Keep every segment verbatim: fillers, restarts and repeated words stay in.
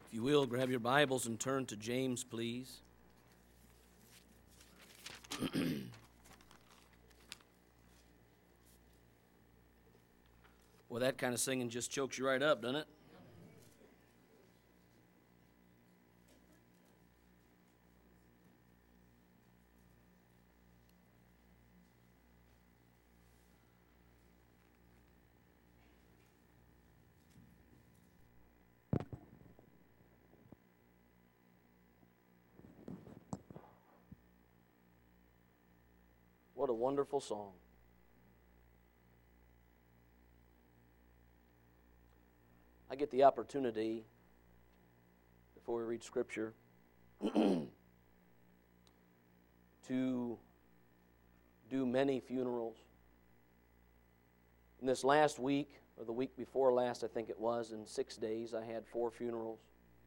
If you will, grab your Bibles and turn to James, please. Well, that kind of singing just chokes you right up, doesn't it? What a wonderful song. I get the opportunity, before we read Scripture, to do many funerals. In this last week, or the week before last, I think it was, in six days, I had four funerals.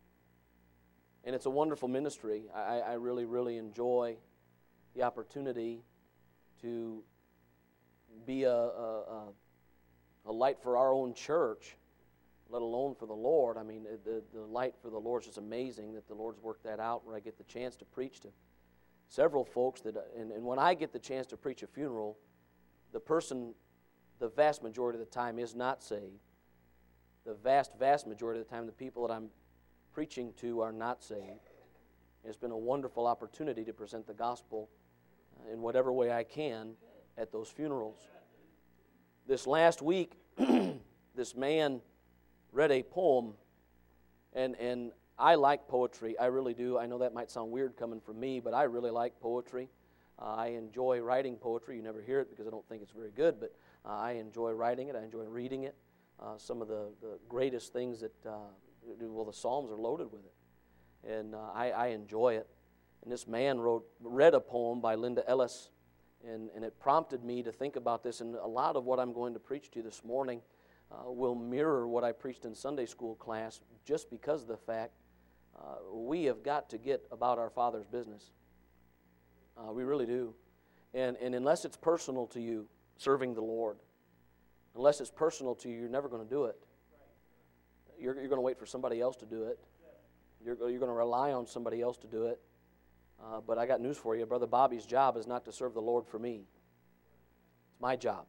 And it's a wonderful ministry. I, I really, really enjoy the opportunity to be a, a, a light for our own church, let alone for the Lord. I mean, the, the light for the Lord is just amazing that the Lord's worked that out, where I get the chance to preach to several folks. That, and, and when I get the chance to preach a funeral, the person, the vast majority of the time, is not saved. The vast, vast majority of the time, the people that I'm preaching to are not saved. It's been a wonderful opportunity to present the gospel in whatever way I can at those funerals. This last week, this man read a poem, and, and I like poetry. I really do. I know that might sound weird coming from me, but I really like poetry. Uh, I enjoy writing poetry. You never hear it because I don't think it's very good, but uh, I enjoy writing it. I enjoy reading it. Uh, some of the, the greatest things that, uh, well, the Psalms are loaded with it, and uh, I, I enjoy it. And this man wrote, read a poem by Linda Ellis, and, and it prompted me to think about this. And a lot of what I'm going to preach to you this morning uh, will mirror what I preached in Sunday school class, just because of the fact uh, we have got to get about our Father's business. Uh, we really do. And, and unless it's personal to you, serving the Lord, unless it's personal to you, you're never going to do it. You're, you're going to wait for somebody else to do it. You're, you're going to rely on somebody else to do it. Uh, but I got news for you. Brother Bobby's job is not to serve the Lord for me. It's my job.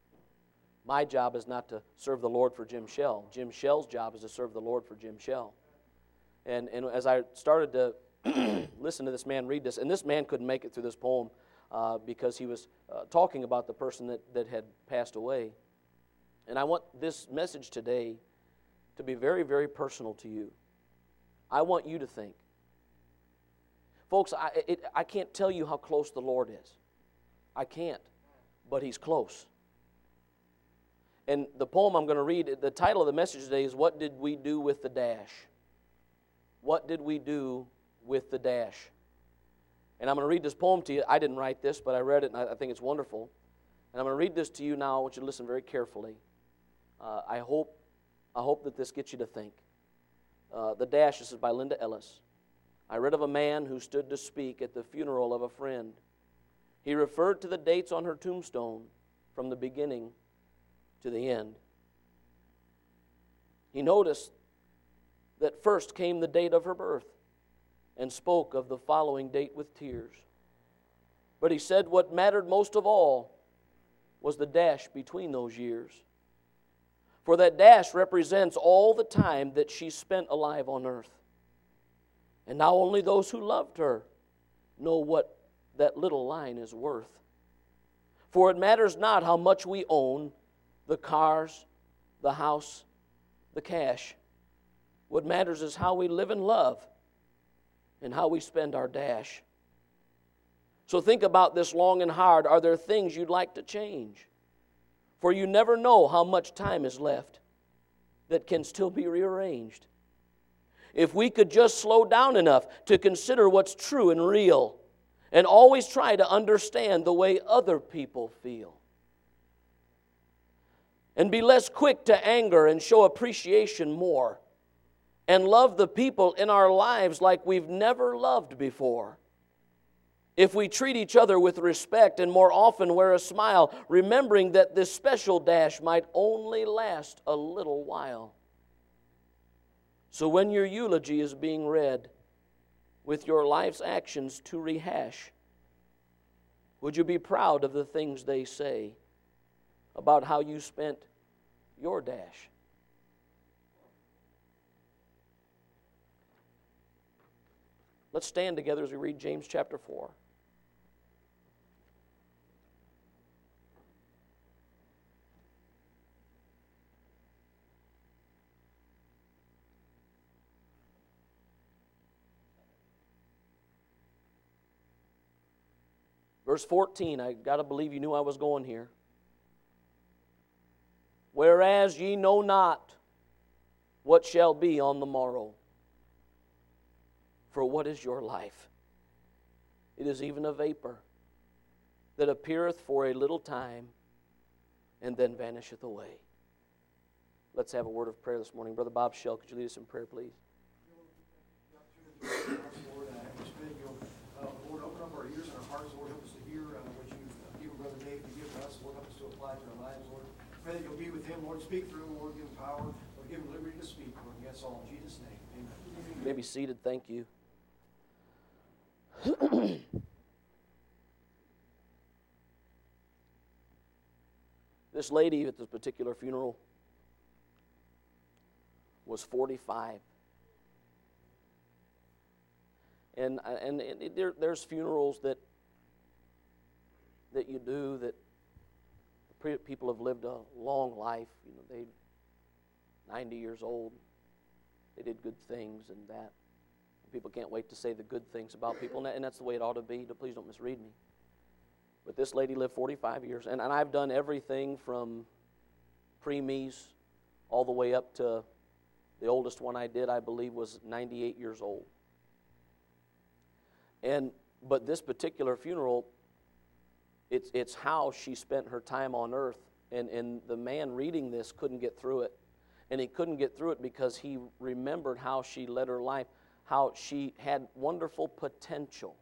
My job is not to serve the Lord for Jim Shell. Jim Shell's job is to serve the Lord for Jim Shell. And, and as I started to listen to this man read this, and this man couldn't make it through this poem uh, because he was uh, talking about the person that, that had passed away. And I want this message today to be very, very personal to you. I want you to think. Folks, I, it, I can't tell you how close the Lord is. I can't, but He's close. And the poem I'm going to read, the title of the message today is, What Did We Do with the Dash? What did we do with the dash? And I'm going to read this poem to you. I didn't write this, but I read it, and I, I think it's wonderful. And I'm going to read this to you now. I want you to listen very carefully. Uh, I hope, I hope that this gets you to think. Uh, the Dash, this is by Linda Ellis. I read of a man who stood to speak at the funeral of a friend. He referred to the dates on her tombstone from the beginning to the end. He noticed that first came the date of her birth and spoke of the following date with tears. But he said what mattered most of all was the dash between those years. For that dash represents all the time that she spent alive on earth. And now only those who loved her know what that little line is worth. For it matters not how much we own, the cars, the house, the cash. What matters is how we live and love and how we spend our dash. So think about this long and hard. Are there things you'd like to change? For you never know how much time is left that can still be rearranged. If we could just slow down enough to consider what's true and real and always try to understand the way other people feel. And be less quick to anger and show appreciation more. And love the people in our lives like we've never loved before. If we treat each other with respect and more often wear a smile, remembering that this special dash might only last a little while. So when your eulogy is being read with your life's actions to rehash, would you be proud of the things they say about how you spent your dash? Let's stand together as we read James chapter four. Verse fourteen, I got to believe you knew I was going here. Whereas ye know not what shall be on the morrow. For what is your life? It is even a vapor that appeareth for a little time and then vanisheth away. Let's have a word of prayer this morning. Brother Bob Shell, could you lead us in prayer, please? Lord, I just thank you. Uh, Lord, open up our ears and our hearts, Lord, help us to hear uh, what you've uh, given Brother Dave to give to us. Lord, help us to apply to our lives, Lord. Pray that you'll be with him, Lord. Speak through him, Lord. Give him power. Lord, give him liberty to speak, Lord. And that's all in Jesus' name. Amen. You may be seated. Thank you. This lady at this particular funeral was forty-five. And, and, and it, there, there's funerals that, that you do that people have lived a long life. You know, they ninety years old. They did good things and that. People can't wait to say the good things about people, and that's the way it ought to be. Please don't misread me. But this lady lived forty-five years, and, and I've done everything from preemies all the way up to the oldest one I did, I believe, was ninety-eight years old. And but this particular funeral, it's it's how she spent her time on earth, and, and the man reading this couldn't get through it. And he couldn't get through it because he remembered how she led her life, how she had wonderful potential.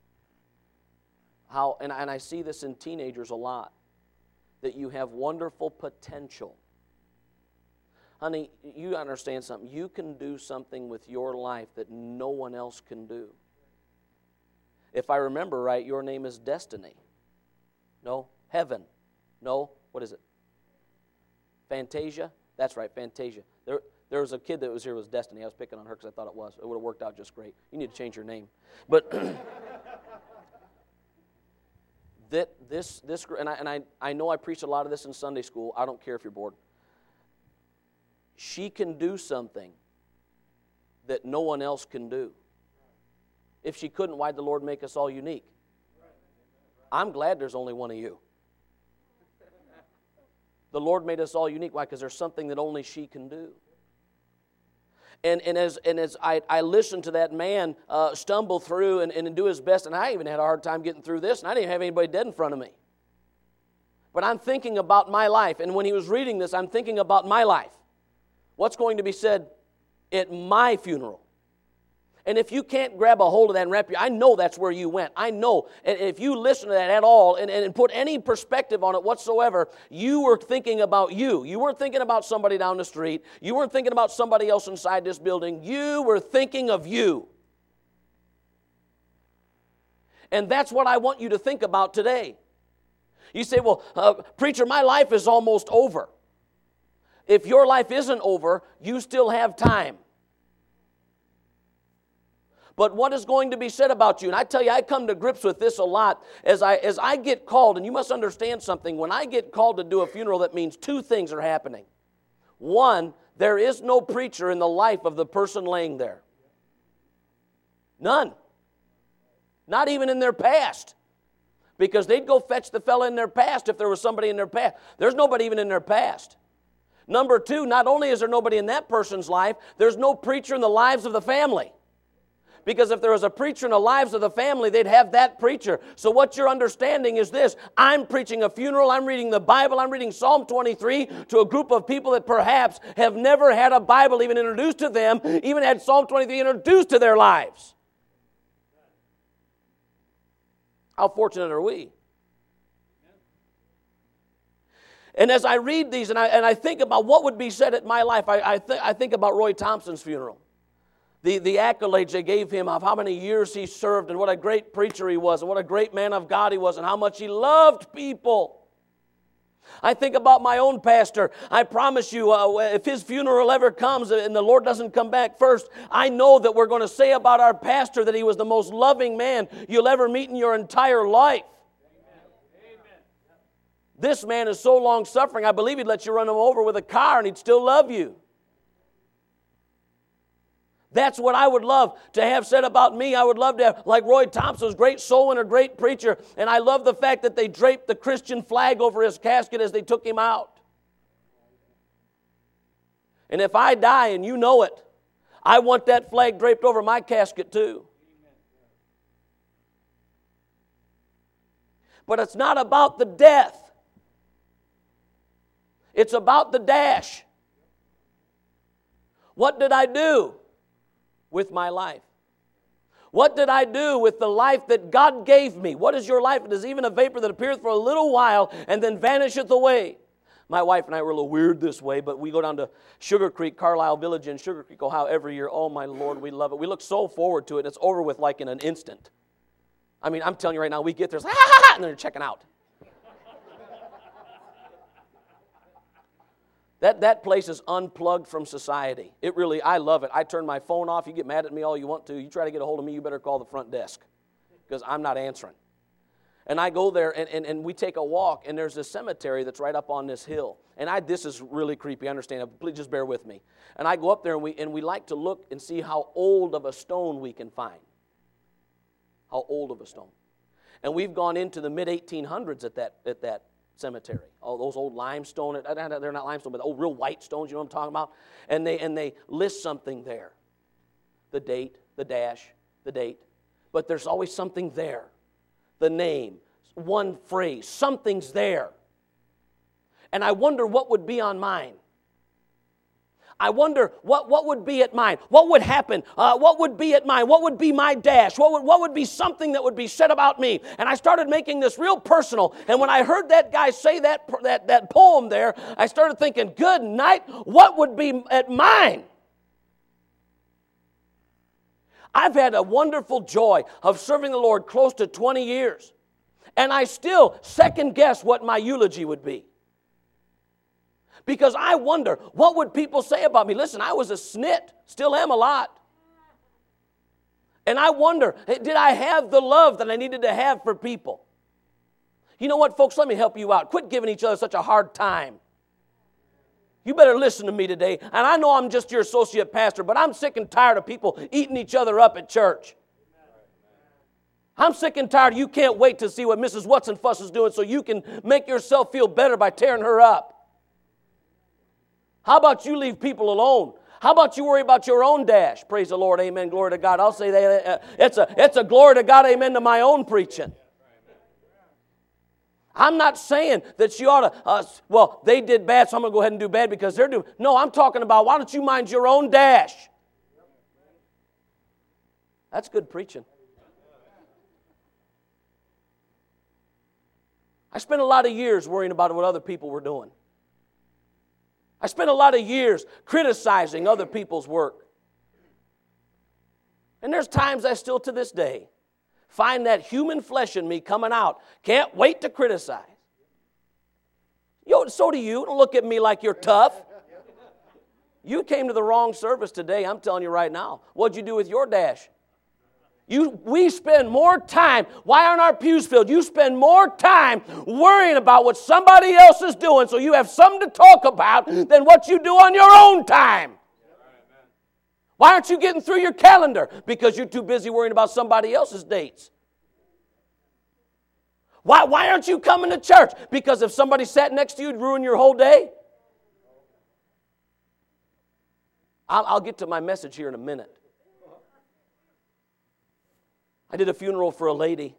How and, and I see this in teenagers a lot, that you have wonderful potential. Honey, you understand something. You can do something with your life that no one else can do. If I remember right, your name is Destiny. No? Heaven. No? What is it? Fantasia? That's right, Fantasia. There, there was a kid that was here was Destiny. I was picking on her because I thought it was. It would have worked out just great. You need to change your name. But that this this and I and I I know I preach a lot of this in Sunday school. I don't care if you're bored. She can do something that no one else can do. If she couldn't, why'd the Lord make us all unique? I'm glad there's only one of you. The Lord made us all unique. Why? Because there's something that only she can do. And, and as and as I, I listened to that man uh, stumble through and, and do his best, and I even had a hard time getting through this, and I didn't have anybody dead in front of me. But I'm thinking about my life, and when he was reading this, I'm thinking about my life. What's going to be said at my funeral? And if you can't grab a hold of that and wrap your, I know that's where you went. I know. And if you listen to that at all and, and put any perspective on it whatsoever, you were thinking about you. You weren't thinking about somebody down the street. You weren't thinking about somebody else inside this building. You were thinking of you. And that's what I want you to think about today. You say, well, uh, preacher, my life is almost over. If your life isn't over, you still have time. But what is going to be said about you? And I tell you, I come to grips with this a lot as I as I get called, and you must understand something. When I get called to do a funeral, that means two things are happening. One, there is no preacher in the life of the person laying there. None. Not even in their past. Because they'd go fetch the fella in their past if there was somebody in their past. There's nobody even in their past. Number two, not only is there nobody in that person's life, there's no preacher in the lives of the family. Because if there was a preacher in the lives of the family, they'd have that preacher. So what you're understanding is this. I'm preaching a funeral. I'm reading the Bible. I'm reading Psalm twenty-three to a group of people that perhaps have never had a Bible even introduced to them, even had Psalm twenty-three introduced to their lives. How fortunate are we? And as I read these and I, and I think about what would be said at my life, I, I, th- I think about Roy Thompson's funeral. the, the accolades they gave him of how many years he served and what a great preacher he was and what a great man of God he was and how much he loved people. I think about my own pastor. I promise you, uh, if his funeral ever comes and the Lord doesn't come back first, I know that we're going to say about our pastor that he was the most loving man you'll ever meet in your entire life. Amen. This man is so long-suffering, I believe he'd let you run him over with a car and he'd still love you. That's what I would love to have said about me. I would love to have, like Roy Thompson, was a great soul winner, great preacher, and I love the fact that they draped the Christian flag over his casket as they took him out. And if I die and you know it, I want that flag draped over my casket too. But it's not about the death. It's about the dash. What did I do with my life? What did I do with the life that God gave me? What is your life? It is even a vapor that appeareth for a little while and then vanisheth away. My wife and I were a little weird this way, but we go down to Sugar Creek, Carlisle Village in Sugar Creek, Ohio every year. Oh, my Lord, we love it. We look so forward to it. It's over with like in an instant. I mean, I'm telling you right now, we get there, it's like, ha, ha, ha, and then they're checking out. That, that place is unplugged from society. It really, I love it. I turn my phone off. You get mad at me all you want to. You try to get a hold of me, you better call the front desk because I'm not answering. And I go there, and, and, and we take a walk, and there's this cemetery that's right up on this hill. And I this is really creepy. I understand. Please just bear with me. And I go up there, and we, and we like to look and see how old of a stone we can find. How old of a stone. And we've gone into the mid eighteen hundreds at that at that cemetery. Oh, those old limestone, they're not limestone, but old real white stones, you know what I'm talking about? And they and they list something there. The date, the dash, the date. But there's always something there. The name, one phrase, something's there. And I wonder what would be on mine. I wonder what, what would be at mine. What would happen? Uh, what would be at mine? What would be my dash? What would, what would be something that would be said about me? And I started making this real personal. And when I heard that guy say that, that, that poem there, I started thinking, good night, what would be at mine? I've had a wonderful joy of serving the Lord close to twenty years. And I still second guess what my eulogy would be. Because I wonder, what would people say about me? Listen, I was a snit, still am a lot. And I wonder, did I have the love that I needed to have for people? You know what, folks, let me help you out. Quit giving each other such a hard time. You better listen to me today. And I know I'm just your associate pastor, but I'm sick and tired of people eating each other up at church. I'm sick and tired. You can't wait to see what Missus What's and Fuss is doing so you can make yourself feel better by tearing her up. How about you leave people alone? How about you worry about your own dash? Praise the Lord, amen, glory to God. I'll say that uh, it's a it's a glory to God, amen, to my own preaching. I'm not saying that you ought to, uh, well, they did bad, so I'm going to go ahead and do bad because they're doing, no, I'm talking about why don't you mind your own dash? That's good preaching. I spent a lot of years worrying about what other people were doing. I spent a lot of years criticizing other people's work. And there's times I still to this day find that human flesh in me coming out. Can't wait to criticize. Yo, so do you. Don't look at me like you're tough. You came to the wrong service today, I'm telling you right now. What'd you do with your dash? You, we spend more time, why aren't our pews filled? You spend more time worrying about what somebody else is doing so you have something to talk about than what you do on your own time. Why aren't you getting through your calendar? Because you're too busy worrying about somebody else's dates. Why, why aren't you coming to church? Because if somebody sat next to you, it'd ruin your whole day. I'll, I'll get to my message here in a minute. I did a funeral for a lady.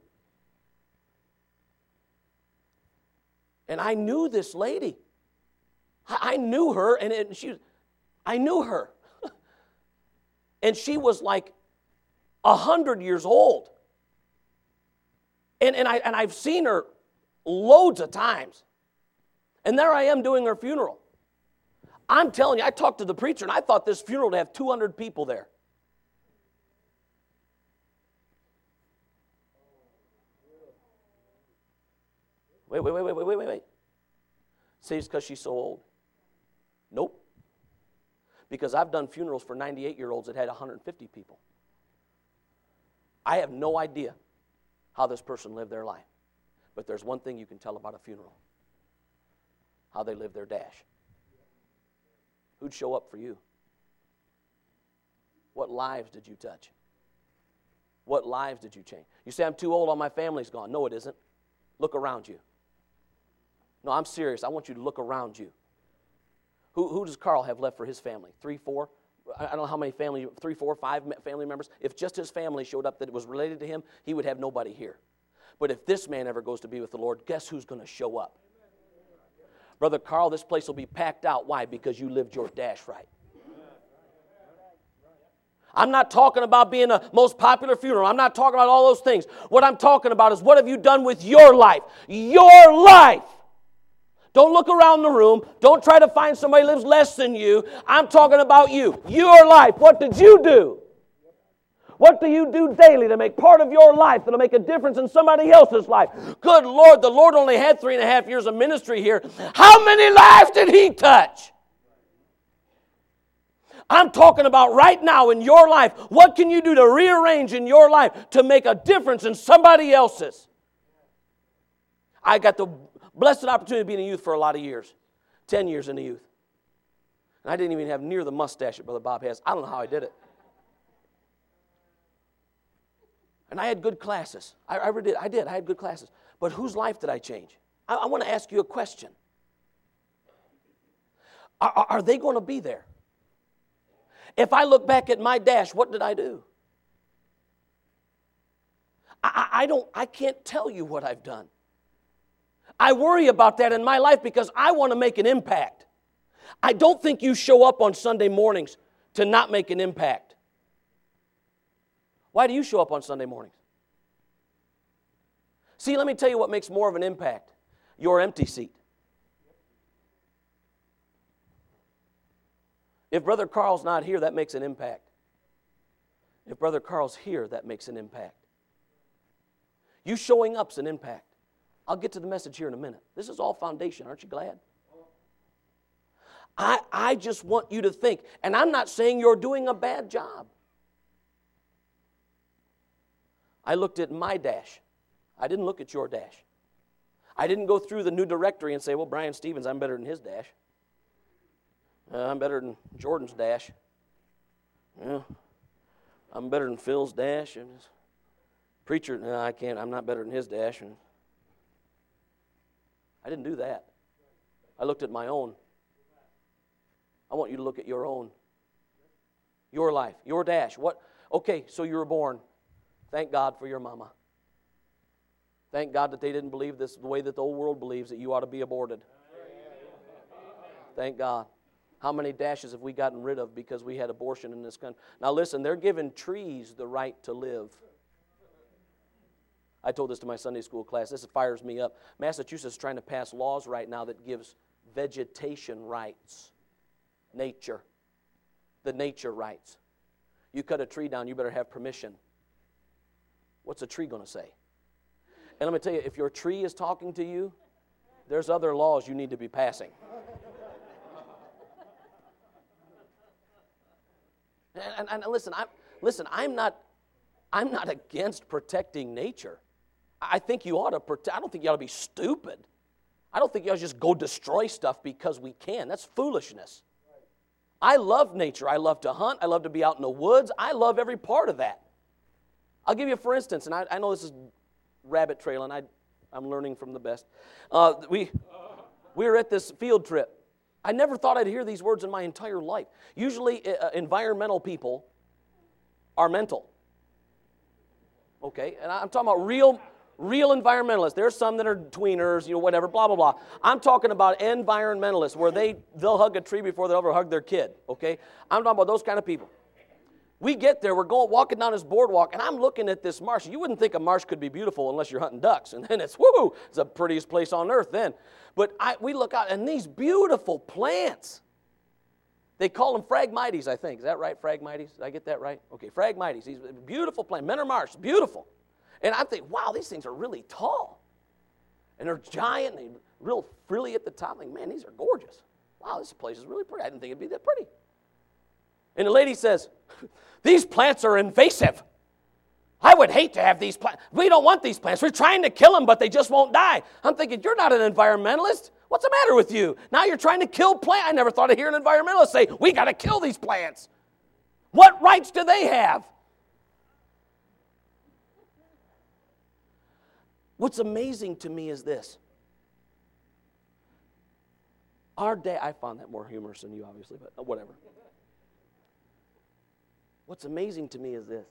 And I knew this lady. I, I knew her, and it, she, I knew her. And she was like a hundred years old. And, and, I, and I've seen her loads of times. And there I am doing her funeral. I'm telling you, I talked to the preacher, and I thought this funeral would have two hundred people there. Wait, wait, wait, wait, wait, wait, wait, wait. Say it's because she's so old. Nope. Because I've done funerals for ninety-eight-year-olds that had one hundred fifty people. I have no idea how this person lived their life. But there's one thing you can tell about a funeral. How they lived their dash. Who'd show up for you? What lives did you touch? What lives did you change? You say, I'm too old, all my family's gone. No, it isn't. Look around you. No, I'm serious. I want you to look around you. Who, who does Carl have left for his family? Three, four? I don't know how many family, three, four, five family members. If just his family showed up that was related to him, he would have nobody here. But if this man ever goes to be with the Lord, guess who's going to show up? Brother Carl, this place will be packed out. Why? Because you lived your dash right. I'm not talking about being the most popular funeral. I'm not talking about all those things. What I'm talking about is what have you done with your life? Your life. Don't look around the room. Don't try to find somebody who lives less than you. I'm talking about you. Your life. What did you do? What do you do daily to make part of your life that'll make a difference in somebody else's life? Good Lord, the Lord only had three and a half years of ministry here. How many lives did He touch? I'm talking about right now in your life. What can you do to rearrange in your life to make a difference in somebody else's? I got the blessed opportunity of being a youth for a lot of years. Ten years in the youth. And I didn't even have near the mustache that Brother Bob has. I don't know how I did it. And I had good classes. I, I did. I did. I had good classes. But whose life did I change? I, I want to ask you a question. Are, are, are they going to be there? If I look back at my dash, what did I do? I, I, I don't. I can't tell you what I've done. I worry about that in my life because I want to make an impact. I don't think you show up on Sunday mornings to not make an impact. Why do you show up on Sunday mornings? See, let me tell you what makes more of an impact. Your empty seat. If Brother Carl's not here, that makes an impact. If Brother Carl's here, that makes an impact. You showing up's an impact. I'll get to the message here in a minute. This is all foundation. Aren't you glad? I, I just want you to think, and I'm not saying you're doing a bad job. I looked at my dash. I didn't look at your dash. I didn't go through the new directory and say, well, Brian Stevens, I'm better than his dash. Uh, I'm better than Jordan's dash. Yeah, I'm better than Phil's dash. And his preacher, no, I can't. I'm not better than his dash. And I didn't do that. I looked at my own. I want you to look at your own. Your life, your dash. What? Okay, so you were born. Thank God for your mama. Thank God that they didn't believe this the way that the old world believes, that you ought to be aborted. Thank God. How many dashes have we gotten rid of because we had abortion in this country? Now listen, they're giving trees the right to live. I told this to my Sunday school class. This fires me up. Massachusetts is trying to pass laws right now that gives vegetation rights. Nature. The nature rights. You cut a tree down, you better have permission. What's a tree going to say? And let me tell you, if your tree is talking to you, there's other laws you need to be passing. And, and, and listen, I'm, listen, I'm not, I'm not against protecting nature. I think you ought to protect. I don't think you ought to be stupid. I don't think you ought to just go destroy stuff because we can. That's foolishness. I love nature. I love to hunt. I love to be out in the woods. I love every part of that. I'll give you, for instance, and I, I know this is rabbit trailing. I, I'm learning from the best. Uh, we, we were at this field trip. I never thought I'd hear these words in my entire life. Usually, uh, environmental people are mental. Okay, and I'm talking about real, real environmentalists. There's some that are tweeners, you know, whatever, blah blah blah. I'm talking about environmentalists, where they they'll hug a tree before they'll ever hug their kid. Okay, I'm talking about those kind of people. We get there, we're going walking down this boardwalk, and I'm looking at this marsh. You wouldn't think a marsh could be beautiful unless you're hunting ducks, and then it's woo, it's the prettiest place on earth then. But I, we look out, and these beautiful plants. They call them Phragmites, I think. Is that right, Phragmites? Did I get that right? Okay, Phragmites. These beautiful plants. Menor marsh, beautiful. And I think, wow, these things are really tall. And they're giant, and real frilly at the top. Like, man, these are gorgeous. Wow, this place is really pretty. I didn't think it'd be that pretty. And the lady says, these plants are invasive. I would hate to have these plants. We don't want these plants. We're trying to kill them, but they just won't die. I'm thinking, you're not an environmentalist. What's the matter with you? Now you're trying to kill plants. I never thought of hearing an environmentalist say, we got to kill these plants. What rights do they have? What's amazing to me is this. Our day, I found that more humorous than you, obviously, but whatever. What's amazing to me is this.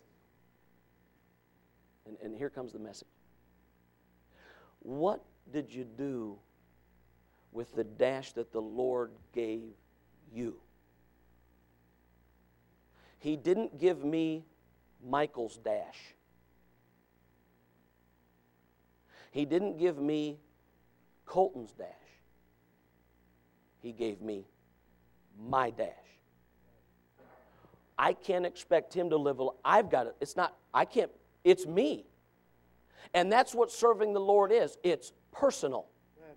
And, and here comes the message. What did you do with the dash that the Lord gave you? He didn't give me Michael's dash. He didn't give me Colton's dash. He gave me my dash. I can't expect him to live a life. I've got it. It's not, I can't, it's me. And that's what serving the Lord is. It's personal.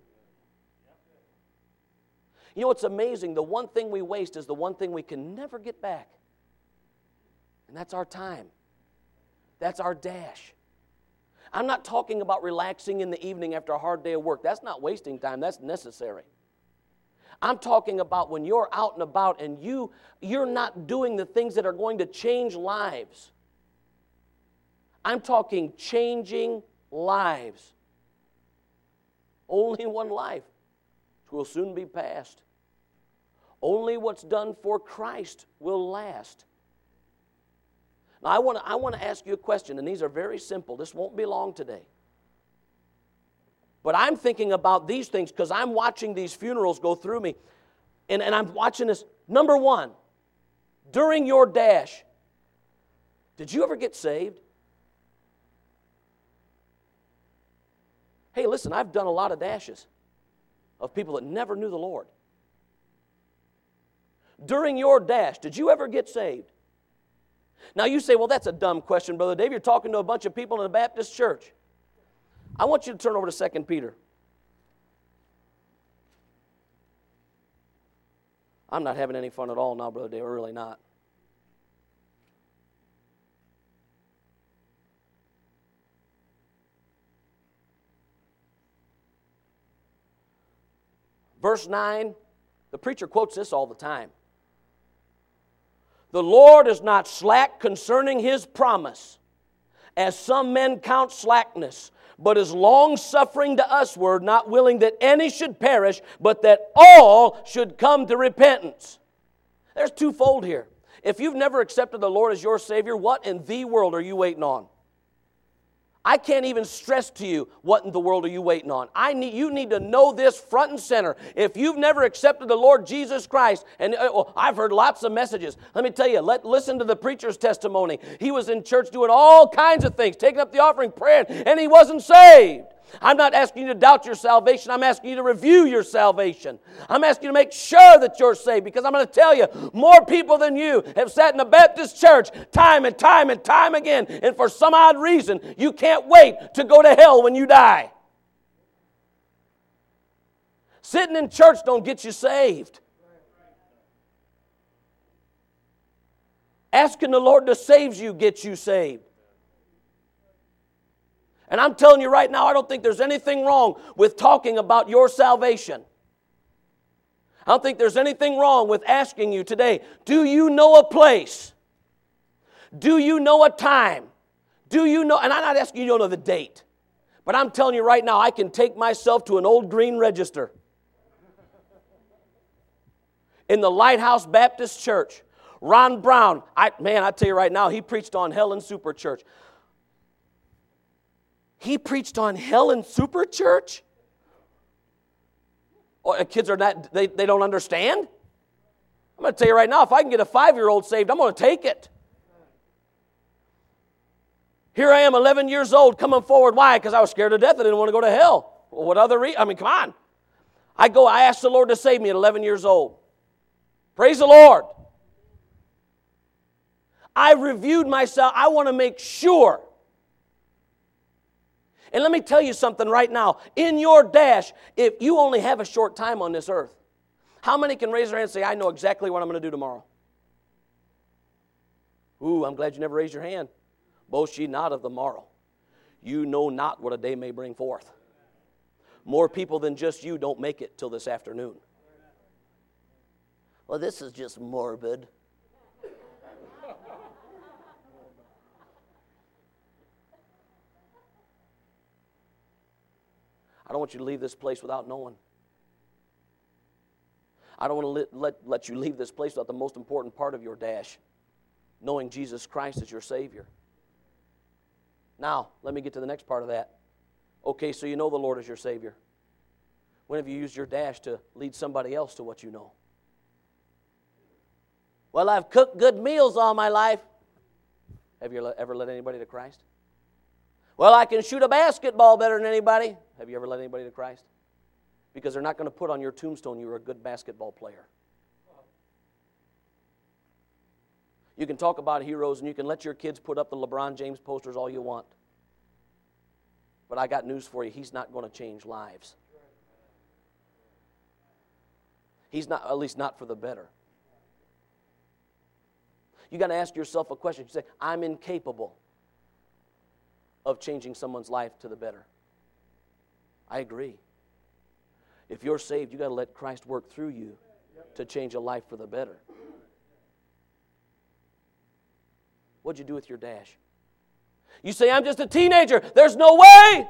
You know what's amazing? The one thing we waste is the one thing we can never get back. And that's our time. That's our dash. I'm not talking about relaxing in the evening after a hard day of work. That's not wasting time. That's necessary. I'm talking about when you're out and about and you, you're not doing the things that are going to change lives. I'm talking changing lives. Only one life, which will soon be past. Only what's done for Christ will last. Now, I want to I want to ask you a question, and these are very simple. This won't be long today. But I'm thinking about these things because I'm watching these funerals go through me. And, and I'm watching this. Number one, during your dash, did you ever get saved? Hey, listen, I've done a lot of dashes of people that never knew the Lord. During your dash, did you ever get saved? Now you say, well, that's a dumb question, Brother Dave. You're talking to a bunch of people in a Baptist church. I want you to turn over to Second Peter. I'm not having any fun at all now, Brother Dave. We're really not. Verse nine, the preacher quotes this all the time. The Lord is not slack concerning His promise, as some men count slackness, but is long-suffering to usward, not willing that any should perish, but that all should come to repentance. There's twofold here. If you've never accepted the Lord as your Savior, what in the world are you waiting on? I can't even stress to you what in the world are you waiting on. I need you need to know this front and center. If you've never accepted the Lord Jesus Christ, and oh, I've heard lots of messages. Let me tell you, let listen to the preacher's testimony. He was in church doing all kinds of things, taking up the offering, praying, and he wasn't saved. I'm not asking you to doubt your salvation. I'm asking you to review your salvation. I'm asking you to make sure that you're saved, because I'm going to tell you, more people than you have sat in a Baptist church time and time and time again, and for some odd reason, you can't wait to go to hell when you die. Sitting in church don't get you saved. Asking the Lord to save you gets you saved. And I'm telling you right now, I don't think there's anything wrong with talking about your salvation. I don't think there's anything wrong with asking you today, do you know a place? Do you know a time? Do you know, and I'm not asking you to know the date, but I'm telling you right now, I can take myself to an old green register in the Lighthouse Baptist Church. Ron Brown, I, man, I tell you right now, he preached on hell and super church. He preached on hell and super church? Oh, kids are not, they, they don't understand? I'm going to tell you right now, if I can get a five-year-old saved, I'm going to take it. Here I am, eleven years old, coming forward. Why? Because I was scared to death. I didn't want to go to hell. Well, what other reason? I mean, come on. I go, I asked the Lord to save me at eleven years old. Praise the Lord. I reviewed myself. I want to make sure. And let me tell you something right now. In your dash, if you only have a short time on this earth, how many can raise their hand and say, I know exactly what I'm going to do tomorrow? Ooh, I'm glad you never raised your hand. Boast ye not of the morrow. You know not what a day may bring forth. More people than just you don't make it till this afternoon. Well, this is just morbid. I don't want you to leave this place without knowing. I don't want to let, let, let you leave this place without the most important part of your dash, knowing Jesus Christ as your Savior. Now, let me get to the next part of that. Okay, so you know the Lord as your Savior. When have you used your dash to lead somebody else to what you know? Well, I've cooked good meals all my life. Have you ever led anybody to Christ? Well, I can shoot a basketball better than anybody. Have you ever led anybody to Christ? Because they're not going to put on your tombstone you were a good basketball player. You can talk about heroes and you can let your kids put up the LeBron James posters all you want. But I got news for you. He's not going to change lives. He's not, at least not for the better. You got to ask yourself a question. You say, I'm incapable of changing someone's life to the better. I agree. If you're saved, you got to let Christ work through you to change a life for the better. What'd you do with your dash? You say, I'm just a teenager. There's no way.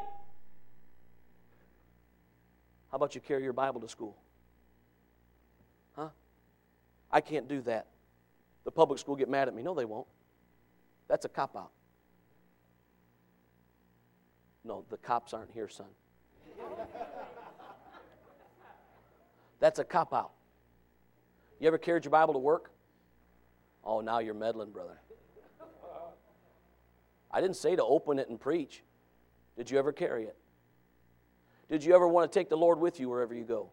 How about you carry your Bible to school? Huh? I can't do that. The public school get mad at me. No, they won't. That's a cop-out. No, the cops aren't here, son. That's a cop-out. You ever carried your Bible to work? Oh, now you're meddling, brother. I didn't say to open it and preach. Did you ever carry it? Did you ever want to take the Lord with you wherever you go?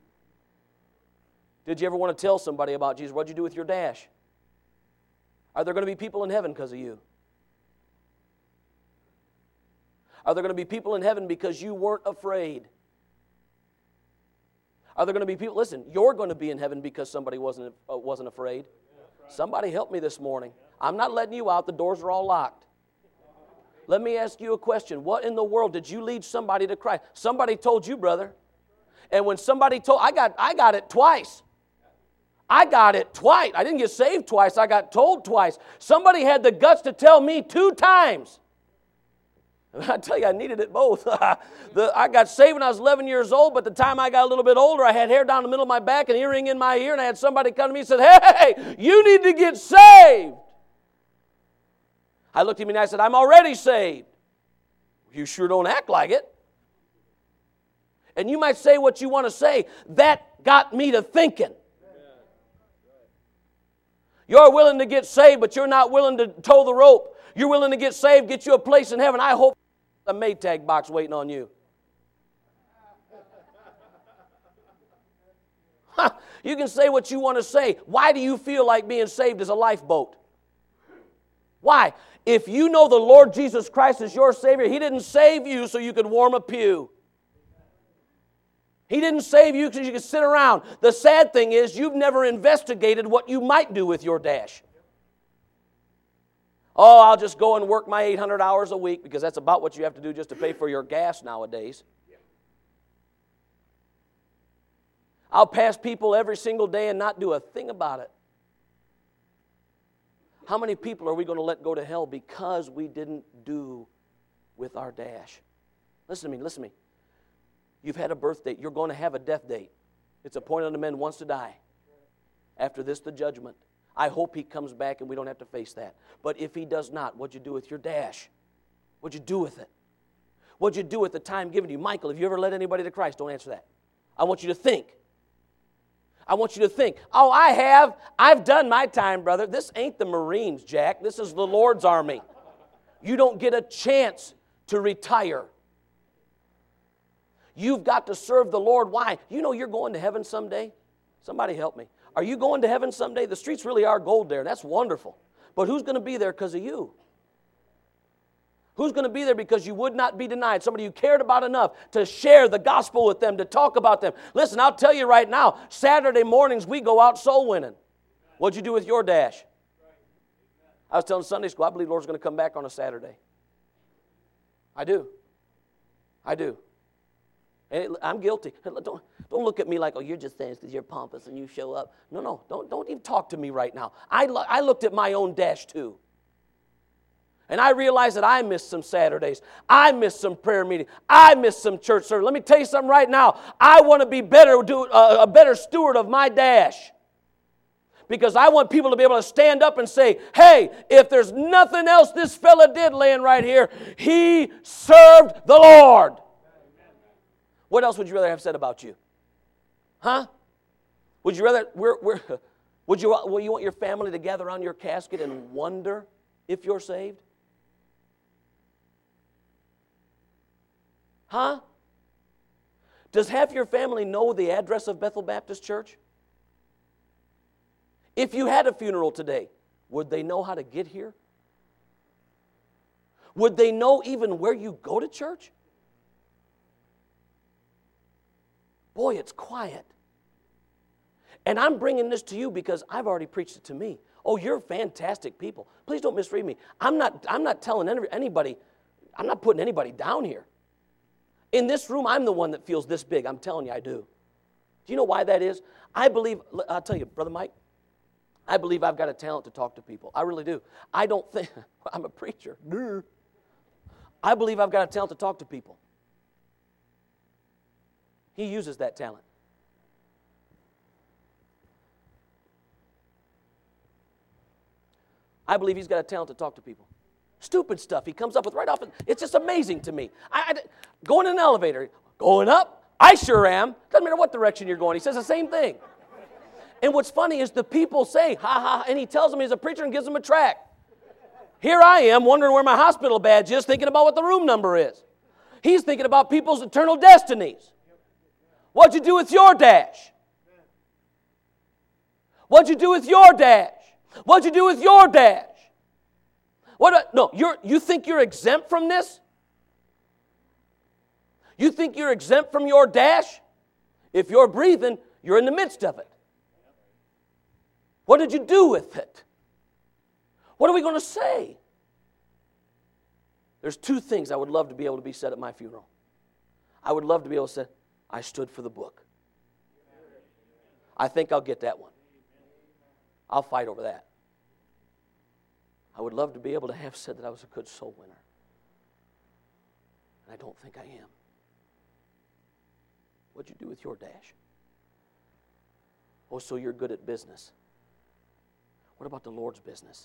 Did you ever want to tell somebody about Jesus? What'd you do with your dash? Are there going to be people in heaven because of you? Are there going to be people in heaven because you weren't afraid? Are there going to be people, listen, you're going to be in heaven because somebody wasn't, uh, wasn't afraid. Somebody help me this morning. I'm not letting you out. The doors are all locked. Let me ask you a question. What in the world did you lead somebody to Christ? Somebody told you, brother. And when somebody told, I got, I got it twice. I got it twice. I didn't get saved twice. I got told twice. Somebody had the guts to tell me two times. I tell you, I needed it both. the, I got saved when I was eleven years old, but the time I got a little bit older, I had hair down the middle of my back, an earring in my ear, and I had somebody come to me and said, hey, you need to get saved. I looked at him and I said, I'm already saved. You sure don't act like it. And you might say what you want to say. That got me to thinking. You're willing to get saved, but you're not willing to toe the rope. You're willing to get saved, get you a place in heaven. I hope a Maytag box waiting on you. You can say what you want to say. Why do you feel like being saved is a lifeboat? Why? If you know the Lord Jesus Christ is your Savior, He didn't save you so you could warm a pew. He didn't save you because you could sit around. The sad thing is you've never investigated what you might do with your dash. Oh, I'll just go and work my eight hundred hours a week because that's about what you have to do just to pay for your gas nowadays. I'll pass people every single day and not do a thing about it. How many people are we going to let go to hell because we didn't do with our dash? Listen to me, listen to me. You've had a birth date. You're going to have a death date. It's appointed unto men once to die. After this, the judgment. I hope He comes back and we don't have to face that. But if He does not, what'd you do with your dash? What'd you do with it? What'd you do with the time given to you? Michael, have you ever led anybody to Christ? Don't answer that. I want you to think. I want you to think. Oh, I have. I've done my time, brother. This ain't the Marines, Jack. This is the Lord's army. You don't get a chance to retire. You've got to serve the Lord. Why? You know you're going to heaven someday. Somebody help me. Are you going to heaven someday? The streets really are gold there. That's wonderful. But who's going to be there because of you? Who's going to be there because you would not be denied? Somebody you cared about enough to share the gospel with them, to talk about them. Listen, I'll tell you right now, Saturday mornings we go out soul winning. What'd you do with your dash? I was telling Sunday school, I believe the Lord's going to come back on a Saturday. I do. I do. And it, I'm guilty. Don't, don't look at me like, oh, you're just saying because you're pompous and you show up. No, no, don't, don't even talk to me right now. I, lo- I looked at my own dash too. And I realized that I missed some Saturdays. I missed some prayer meetings. I missed some church service. Let me tell you something right now. I want to be better, do, uh, a better steward of my dash. Because I want people to be able to stand up and say, hey, if there's nothing else this fella did laying right here, he served the Lord. What else would you rather have said about you? Huh? Would you rather, we're, we're, would you, will you want your family to gather around your casket and wonder if you're saved? Huh? Does half your family know the address of Bethel Baptist Church? If you had a funeral today, would they know how to get here? Would they know even where you go to church? Boy, it's quiet. And I'm bringing this to you because I've already preached it to me. Oh, you're fantastic people. Please don't misread me. I'm not, I'm not telling anybody, I'm not putting anybody down here. In this room, I'm the one that feels this big. I'm telling you, I do. Do you know why that is? I believe, I'll tell you, Brother Mike, I believe I've got a talent to talk to people. I really do. I don't think, I'm a preacher. I believe I've got a talent to talk to people. He uses that talent. I believe he's got a talent to talk to people. Stupid stuff he comes up with right off. It's just amazing to me. I, I, going in an elevator, going up, I sure am. Doesn't matter what direction you're going. He says the same thing. And what's funny is the people say, ha ha, and he tells them he's a preacher and gives them a tract. Here I am wondering where my hospital badge is, thinking about what the room number is. He's thinking about people's eternal destinies. What'd you do with your dash? What'd you do with your dash? What'd you do with your dash? What? No, you're, you think you're exempt from this? You think you're exempt from your dash? If you're breathing, you're in the midst of it. What did you do with it? What are we going to say? There's two things I would love to be able to be said at my funeral. I would love to be able to say, I stood for the book. I think I'll get that one. I'll fight over that. I would love to be able to have said that I was a good soul winner. And I don't think I am. What'd you do with your dash? Oh, so you're good at business. What about the Lord's business?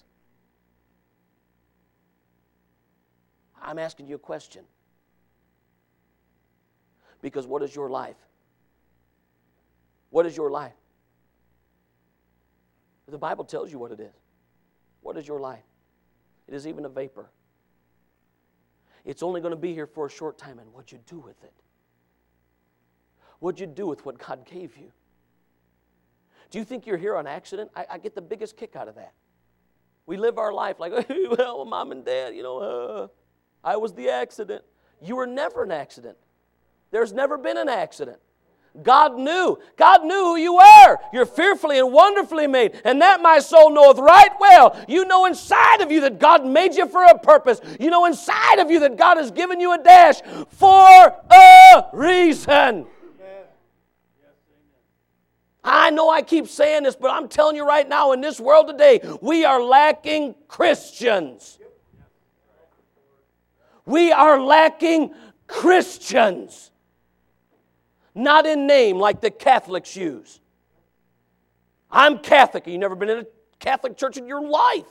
I'm asking you a question. Because what is your life? What is your life? The Bible tells you what it is. What is your life? It is even a vapor. It's only going to be here for a short time, and what'd you do with it? What'd you do with what God gave you? Do you think you're here on accident? I, I get the biggest kick out of that. We live our life like, well, mom and dad, you know, uh, I was the accident. You were never an accident. There's never been an accident. God knew. God knew who you were. You're fearfully and wonderfully made. And that my soul knoweth right well. You know inside of you that God made you for a purpose. You know inside of you that God has given you a dash for a reason. I know I keep saying this, but I'm telling you right now, in this world today, we are lacking Christians. We are lacking Christians. Not in name like the Catholics use. I'm Catholic. You've never been in a Catholic church in your life.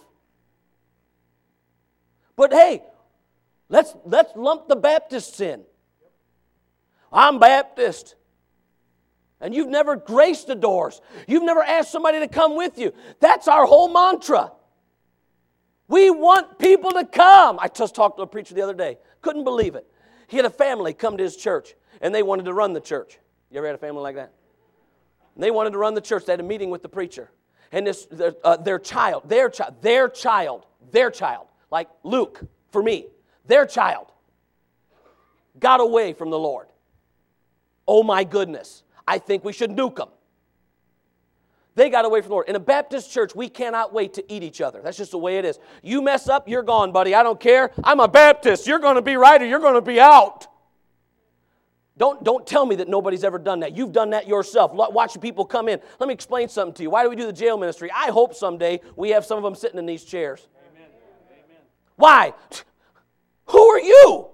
But hey, let's, let's lump the Baptists in. I'm Baptist. And you've never graced the doors. You've never asked somebody to come with you. That's our whole mantra. We want people to come. I just talked to a preacher the other day. Couldn't believe it. He had a family come to his church, and they wanted to run the church. You ever had a family like that? And they wanted to run the church. They had a meeting with the preacher. And this, their, uh, their child, their child, their child, their child, like Luke, for me, their child, got away from the Lord. Oh my goodness, I think we should nuke them. They got away from the Lord. In a Baptist church, we cannot wait to eat each other. That's just the way it is. You mess up, you're gone, buddy. I don't care. I'm a Baptist. You're going to be right or you're going to be out. Don't, don't tell me that nobody's ever done that. You've done that yourself. Watching people come in. Let me explain something to you. Why do we do the jail ministry? I hope someday we have some of them sitting in these chairs. Amen. Amen. Why? Who are you?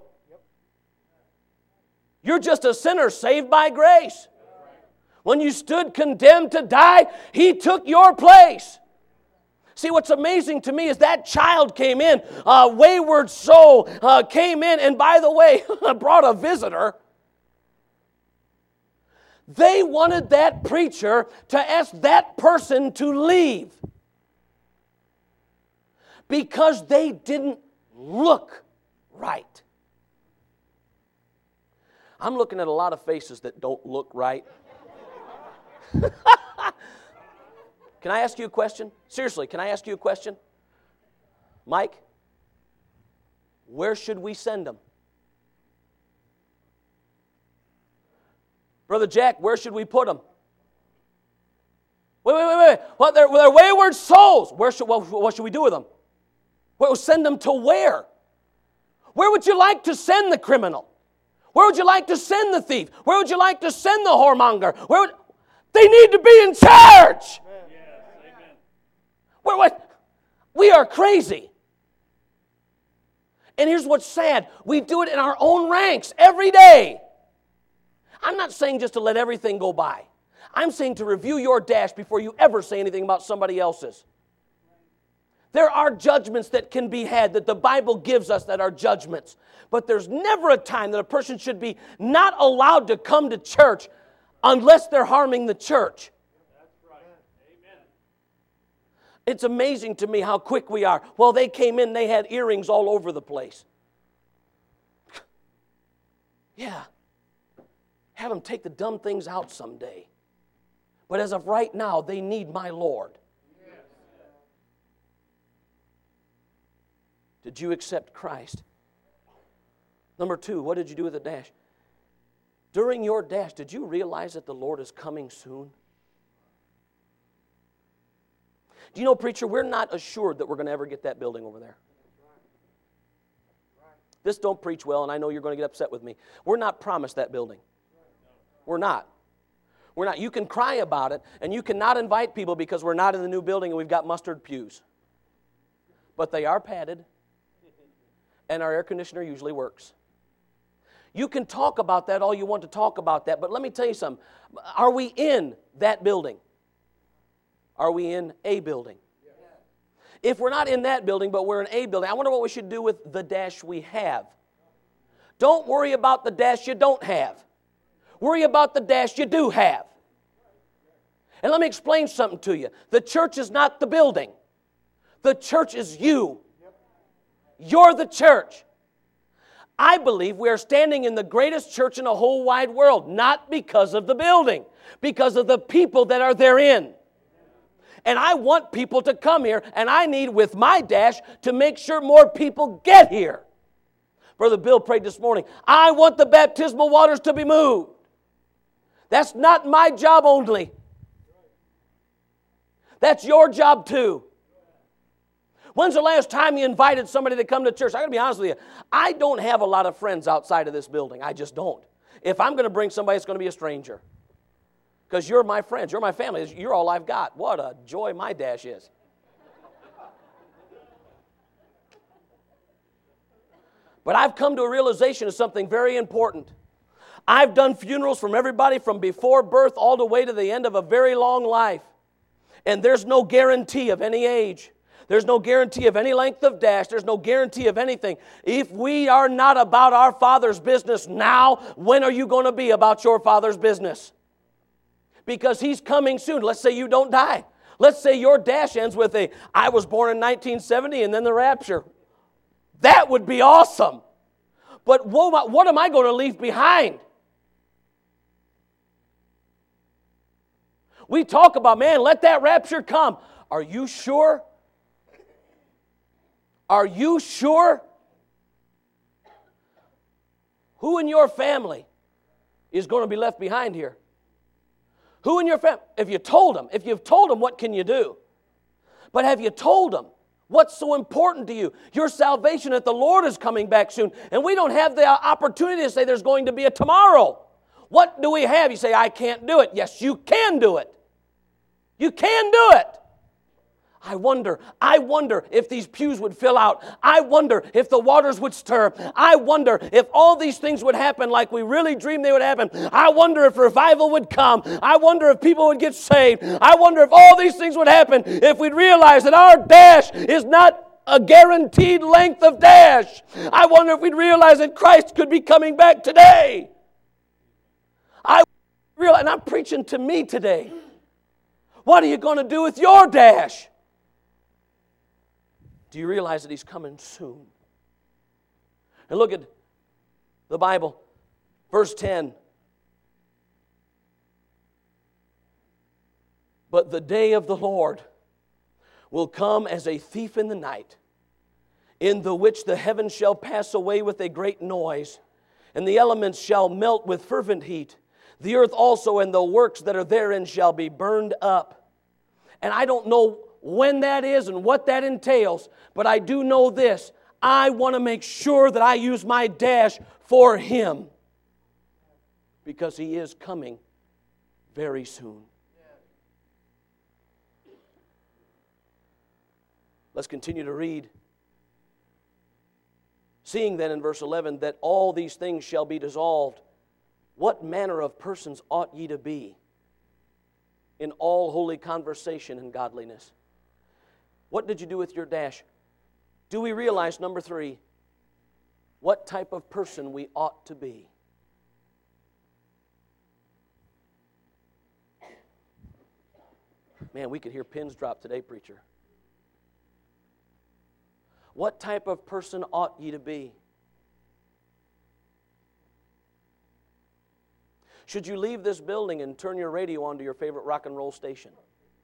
You're just a sinner saved by grace. When you stood condemned to die, He took your place. See, what's amazing to me is that child came in, a wayward soul uh, came in, and by the way, brought a visitor. They wanted that preacher to ask that person to leave because they didn't look right. I'm looking at a lot of faces that don't look right. Can I ask you a question? Seriously, can I ask you a question? Mike, where should we send them? Brother Jack, where should we put them? Wait, wait, wait, wait. Well, they're, they're wayward souls. Where should, what, what should we do with them? Well, send them to where? Where would you like to send the criminal? Where would you like to send the thief? Where would you like to send the whoremonger? Where would, they need to be in church. Yes, amen. Where, what? We are crazy. And here's what's sad. We do it in our own ranks every day. I'm not saying just to let everything go by. I'm saying to review your dash before you ever say anything about somebody else's. There are judgments that can be had that the Bible gives us that are judgments. But there's never a time that a person should be not allowed to come to church unless they're harming the church. That's right. Amen. It's amazing to me how quick we are. Well, they came in, they had earrings all over the place. Yeah. Have them take the dumb things out someday. But as of right now, they need my Lord. Yes. Did you accept Christ? Number two, what did you do with the dash? During your dash, did you realize that the Lord is coming soon? Do you know, preacher, we're not assured that we're going to ever get that building over there. This don't preach well, and I know you're going to get upset with me. We're not promised that building. We're not. We're not. You can cry about it, and you cannot invite people because we're not in the new building and we've got mustard pews. But they are padded, and our air conditioner usually works. You can talk about that all you want to talk about that, but let me tell you something. Are we in that building? Are we in a building? If we're not in that building, but we're in a building, I wonder what we should do with the dash we have. Don't worry about the dash you don't have. Worry about the dash you do have. And let me explain something to you. The church is not the building. The church is you. You're the church. I believe we are standing in the greatest church in the whole wide world, not because of the building, because of the people that are therein. And I want people to come here, and I need, with my dash, to make sure more people get here. Brother Bill prayed this morning, I want the baptismal waters to be moved. That's not my job only. That's your job too. When's the last time you invited somebody to come to church? I'm going to be honest with you. I don't have a lot of friends outside of this building. I just don't. If I'm going to bring somebody, it's going to be a stranger. Because you're my friends. You're my family. You're all I've got. What a joy my dash is. But I've come to a realization of something very important. I've done funerals from everybody from before birth all the way to the end of a very long life. And there's no guarantee of any age. There's no guarantee of any length of dash. There's no guarantee of anything. If we are not about our Father's business now, when are you going to be about your Father's business? Because He's coming soon. Let's say you don't die. Let's say your dash ends with a, I was born in nineteen seventy and then the rapture. That would be awesome. But what, what am I going to leave behind? We talk about, man, let that rapture come. Are you sure? Are you sure? Who in your family is going to be left behind here? Who in your family? If you told them, if you've told them, what can you do? But have you told them what's so important to you? Your salvation, that the Lord is coming back soon. And we don't have the opportunity to say there's going to be a tomorrow. What do we have? You say, I can't do it. Yes, you can do it. You can do it. I wonder, I wonder if these pews would fill out. I wonder if the waters would stir. I wonder if all these things would happen like we really dreamed they would happen. I wonder if revival would come. I wonder if people would get saved. I wonder if all these things would happen if we'd realize that our dash is not a guaranteed length of dash. I wonder if we'd realize that Christ could be coming back today. I realize, and I'm preaching to me today. What are you going to do with your dash? Do you realize that He's coming soon? And look at the Bible, verse ten. But the day of the Lord will come as a thief in the night, in the which the heavens shall pass away with a great noise, and the elements shall melt with fervent heat. The earth also and the works that are therein shall be burned up. And I don't know when that is and what that entails, but I do know this. I want to make sure that I use my dash for Him, because He is coming very soon. Let's continue to read. Seeing then in verse eleven that all these things shall be dissolved, what manner of persons ought ye to be in all holy conversation and godliness? What did you do with your dash? Do we realize, number three, what type of person we ought to be? Man, we could hear pins drop today, preacher. What type of person ought ye to be? Should you leave this building and turn your radio on to your favorite rock and roll station?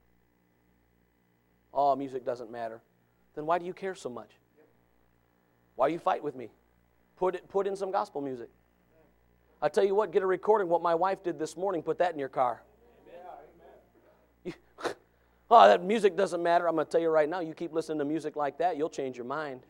Oh, music doesn't matter. Then why do you care so much? Why do you fight with me? Put it, put in some gospel music. I tell you what, get a recording what my wife did this morning. Put that in your car. You, oh, that music doesn't matter. I'm going to tell you right now, you keep listening to music like that, you'll change your mind.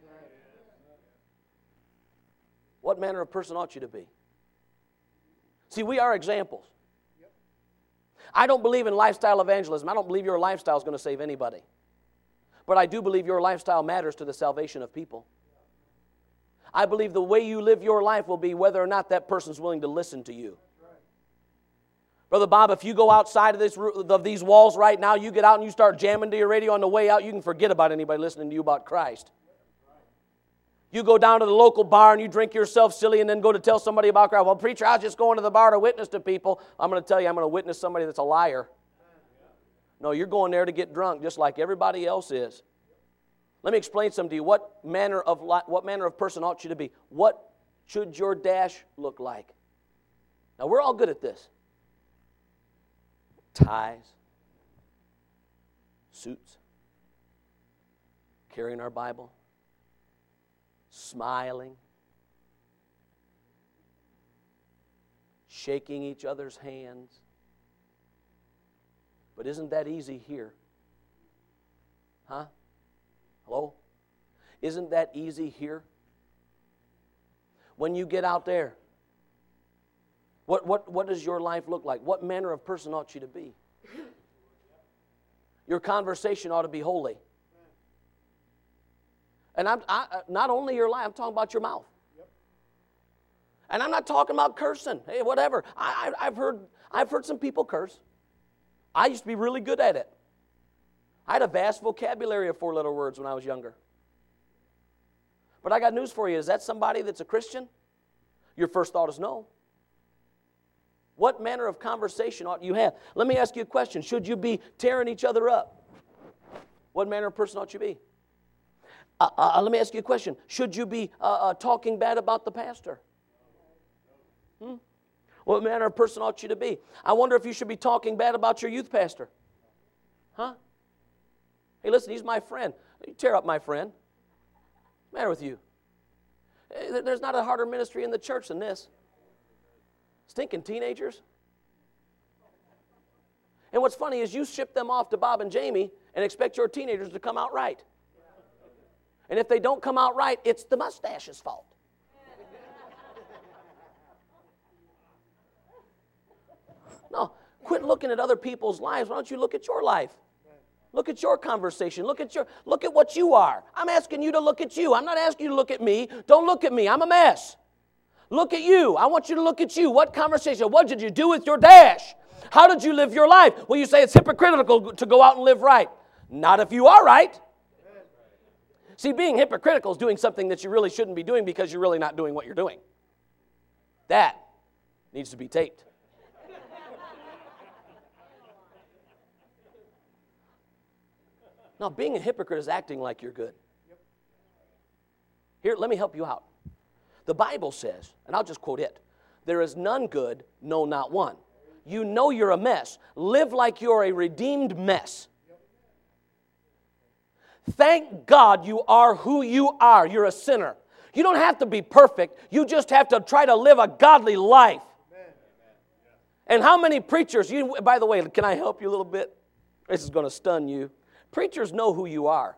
What manner of person ought you to be? See, we are examples. I don't believe in lifestyle evangelism. I don't believe your lifestyle is going to save anybody. But I do believe your lifestyle matters to the salvation of people. I believe the way you live your life will be whether or not that person's willing to listen to you. Brother Bob, if you go outside of, this, of these walls right now, you get out and you start jamming to your radio on the way out, you can forget about anybody listening to you about Christ. You go down to the local bar and you drink yourself silly and then go to tell somebody about Christ. Well, preacher, I was just going to the bar to witness to people. I'm going to tell you, I'm going to witness somebody that's a liar. No, you're going there to get drunk just like everybody else is. Let me explain something to you. What manner of what manner of person ought you to be? What should your dash look like? Now, we're all good at this. Ties, suits, carrying our Bible, smiling, shaking each other's hands. But isn't that easy here? Huh? Hello? Isn't that easy here? When you get out there, what, what, what does your life look like? What manner of person ought you to be? Your conversation ought to be holy. And I'm I, not only your life, I'm talking about your mouth. And I'm not talking about cursing. Hey, whatever. I, I, I've heard I've heard some people curse. I used to be really good at it. I had a vast vocabulary of four-letter words when I was younger. But I got news for you. Is that somebody that's a Christian? Your first thought is no. What manner of conversation ought you have? Let me ask you a question. Should you be tearing each other up? What manner of person ought you be? Uh, uh, let me ask you a question. Should you be uh, uh, talking bad about the pastor? Hmm? What manner of person ought you to be? I wonder if you should be talking bad about your youth pastor. Huh? Hey, listen, he's my friend. You tear up my friend. What's the matter with you? There's not a harder ministry in the church than this. Stinking teenagers. And what's funny is you ship them off to Bob and Jamie and expect your teenagers to come out right. And if they don't come out right, it's the mustache's fault. No, quit looking at other people's lives. Why don't you look at your life? Look at your conversation. Look at your look at what you are. I'm asking you to look at you. I'm not asking you to look at me. Don't look at me. I'm a mess. Look at you. I want you to look at you. What conversation? What did you do with your dash? How did you live your life? Well, you say it's hypocritical to go out and live right. Not if you are right. See, being hypocritical is doing something that you really shouldn't be doing because you're really not doing what you're doing. That needs to be taped. No, being a hypocrite is acting like you're good. Here, let me help you out. The Bible says, and I'll just quote it, there is none good, no, not one. You know you're a mess. Live like you're a redeemed mess. Thank God you are who you are. You're a sinner. You don't have to be perfect. You just have to try to live a godly life. And how many preachers, you, by the way, can I help you a little bit? This is going to stun you. Preachers know who you are.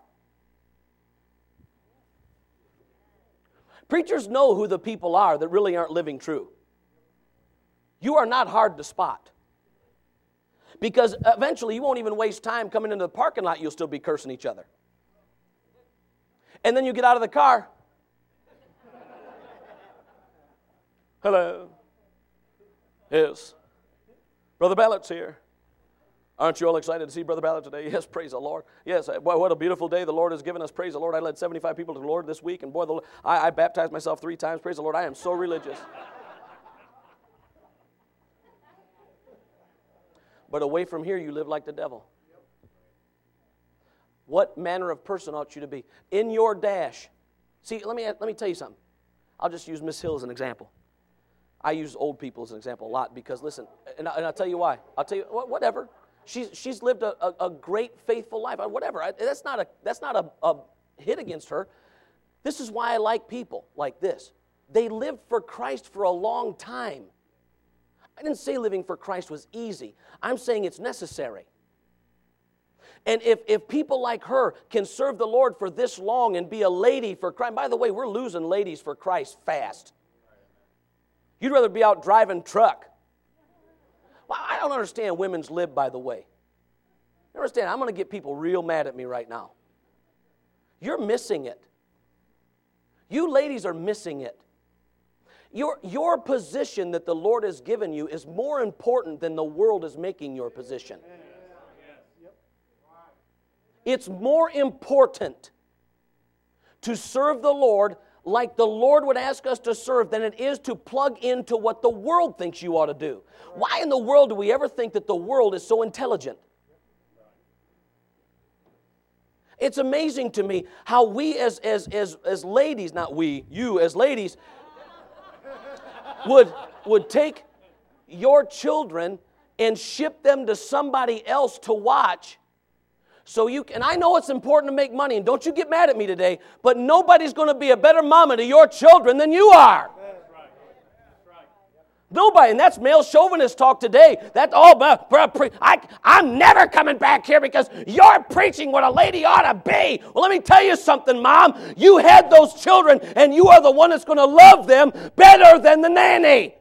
Preachers know who the people are that really aren't living true. You are not hard to spot. Because eventually you won't even waste time coming into the parking lot, you'll still be cursing each other. And then you get out of the car. Hello. Yes. Brother Ballott's here. Aren't you all excited to see Brother Ballard today? Yes, praise the Lord. Yes, boy, what a beautiful day the Lord has given us. Praise the Lord. I led seventy-five people to the Lord this week, and boy, the, I, I baptized myself three times. Praise the Lord. I am so religious. But away from here, you live like the devil. What manner of person ought you to be? In your dash. See, let me, let me tell you something. I'll just use Miss Hill as an example. I use old people as an example a lot because, listen, and, I, and I'll tell you why. I'll tell you, whatever. She's, she's lived a, a, a great, faithful life. Whatever. I, that's not, a, that's not a, a hit against her. This is why I like people like this. They lived for Christ for a long time. I didn't say living for Christ was easy. I'm saying it's necessary. And if, if people like her can serve the Lord for this long and be a lady for Christ, by the way, we're losing ladies for Christ fast. You'd rather be out driving truck. Well, I don't understand women's lib, by the way. You understand? I'm going to get people real mad at me right now. You're missing it. You ladies are missing it. Your, your position that the Lord has given you is more important than the world is making your position. It's more important to serve the Lord like the Lord would ask us to serve than it is to plug into what the world thinks you ought to do. Why in the world do we ever think that the world is so intelligent? It's amazing to me how we as, as, as, as ladies, not we, you as ladies, would, would take your children and ship them to somebody else to watch. So you can, and I know it's important to make money, and don't you get mad at me today, but nobody's going to be a better mama to your children than you are. That's right. That's right. Nobody, and that's male chauvinist talk today. That's all, I, I'm never coming back here because you're preaching what a lady ought to be. Well, let me tell you something, Mom. You had those children, and you are the one that's going to love them better than the nanny.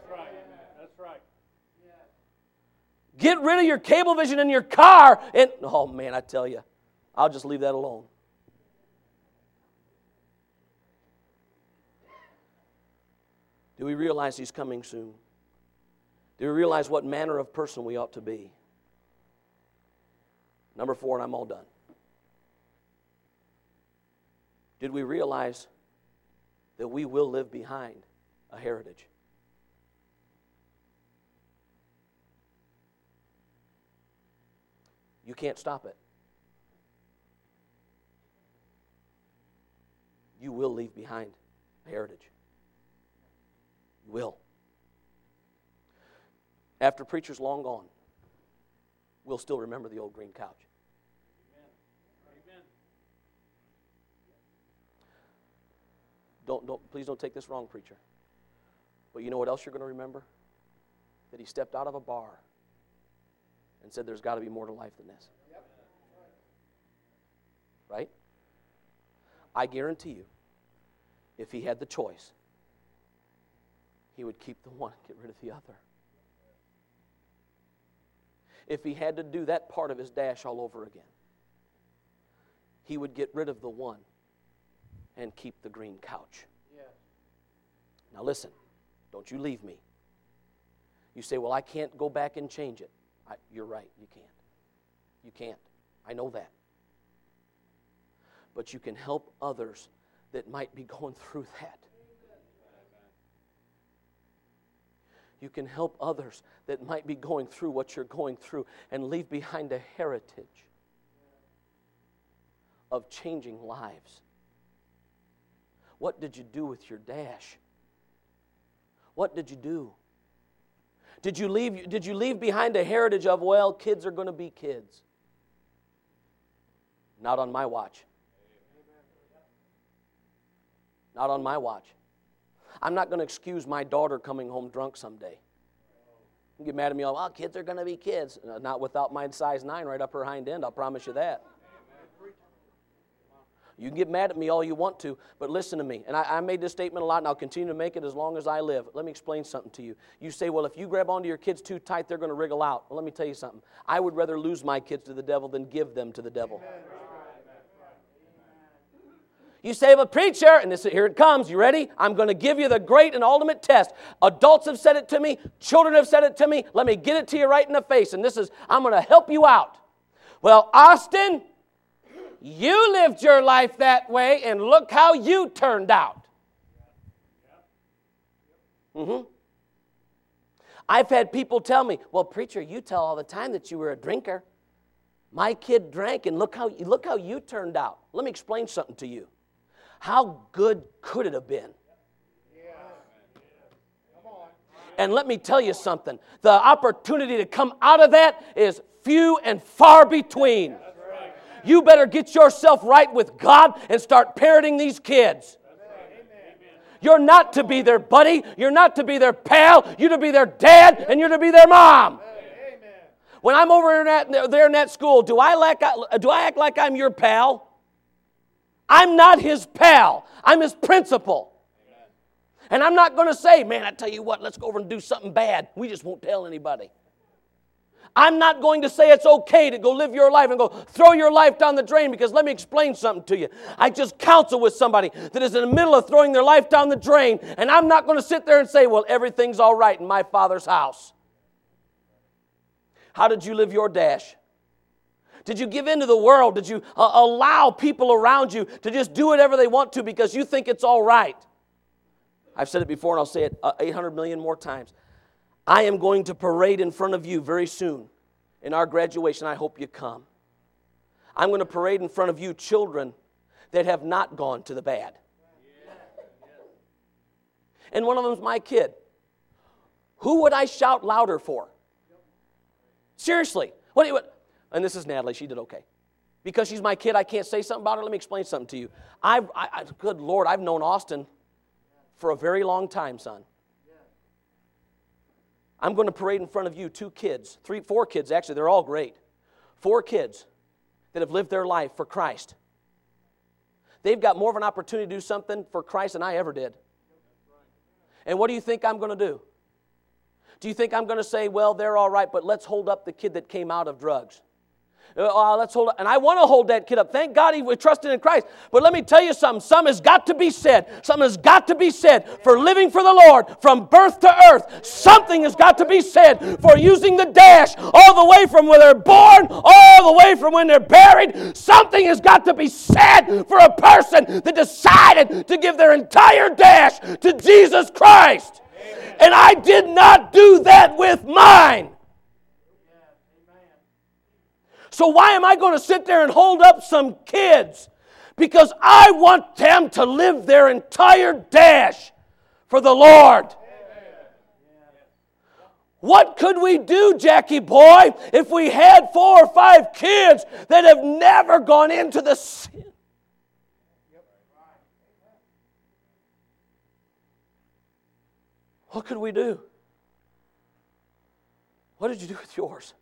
Get rid of your cable vision in your car. And oh, man, I tell you, I'll just leave that alone. Do we realize He's coming soon? Do we realize what manner of person we ought to be? Number four, and I'm all done. Did we realize that we will live behind a heritage? You can't stop it. You will leave behind a heritage. You will. After preachers long gone, we'll still remember the old green couch. Amen. Don't, don't, please don't take this wrong, preacher. But you know what else you're going to remember? that he stepped out of a bar and said, there's got to be more to life than this. Right? I guarantee you, if he had the choice, he would keep the one and get rid of the other. If he had to do that part of his dash all over again, he would get rid of the one and keep the green couch. Now listen, don't you leave me. You say, well, I can't go back and change it. I, you're right, you can't. You can't. I know that. But you can help others that might be going through that. You can help others that might be going through what you're going through and leave behind a heritage of changing lives. What did you do with your dash? What did you do? Did you leave, did you leave behind a heritage of, well, kids are going to be kids? Not on my watch. Not on my watch. I'm not going to excuse my daughter coming home drunk someday. You get mad at me all, well, kids are going to be kids. Not without my size nine right up her hind end, I'll promise you that. You can get mad at me all you want to, but listen to me. And I, I made this statement a lot, and I'll continue to make it as long as I live. Let me explain something to you. You say, well, if you grab onto your kids too tight, they're going to wriggle out. Well, let me tell you something. I would rather lose my kids to the devil than give them to the devil. You say, well, preacher, and this, here it comes. You ready? I'm going to give you the great and ultimate test. Adults have said it to me. Children have said it to me. Let me get it to you right in the face. And this is, I'm going to help you out. Well, Austin, you lived your life that way, and look how you turned out. Mm-hmm. I've had people tell me, well, preacher, you tell all the time that you were a drinker. My kid drank, and look how, look how you turned out. Let me explain something to you. How good could it have been? And let me tell you something. The opportunity to come out of that is few and far between. You better get yourself right with God and start parenting these kids. You're not to be their buddy. You're not to be their pal. You're to be their dad, and you're to be their mom. When I'm over in that, there in that school, do I, like, do I act like I'm your pal? I'm not his pal. I'm his principal. And I'm not going to say, man, I tell you what, let's go over and do something bad. We just won't tell anybody. I'm not going to say it's okay to go live your life and go throw your life down the drain, because let me explain something to you. I just counsel with somebody that is in the middle of throwing their life down the drain, and I'm not going to sit there and say, well, everything's all right in my Father's house. How did you live your dash? Did you give in to the world? Did you uh, allow people around you to just do whatever they want to because you think it's all right? I've said it before, and I'll say it uh, eight hundred million more times. I am going to parade in front of you very soon in our graduation. I hope you come. I'm going to parade in front of you children that have not gone to the bad. And one of them's my kid. Who would I shout louder for? Seriously. What do you... And this is Natalie. She did okay. Because she's my kid, I can't say something about her. Let me explain something to you. I've, I, I, good Lord, I've known Austin for a very long time, son. I'm going to parade in front of you two kids, three, four kids, actually, they're all great. Four kids that have lived their life for Christ. They've got more of an opportunity to do something for Christ than I ever did. And what do you think I'm going to do? Do you think I'm going to say, well, they're all right, but let's hold up the kid that came out of drugs? Uh, let's hold up. And I want to hold that kid up. Thank God he trusted in Christ. But let me tell you something. Something has got to be said. Something has got to be said for living for the Lord from birth to earth. Something has got to be said for using the dash all the way from when they're born, all the way from when they're buried. Something has got to be said for a person that decided to give their entire dash to Jesus Christ. Amen. And I did not do that with mine. So why am I going to sit there and hold up some kids? Because I want them to live their entire dash for the Lord. What could we do, Jackie boy, if we had four or five kids that have never gone into the sin? What could we do? did you do with yours?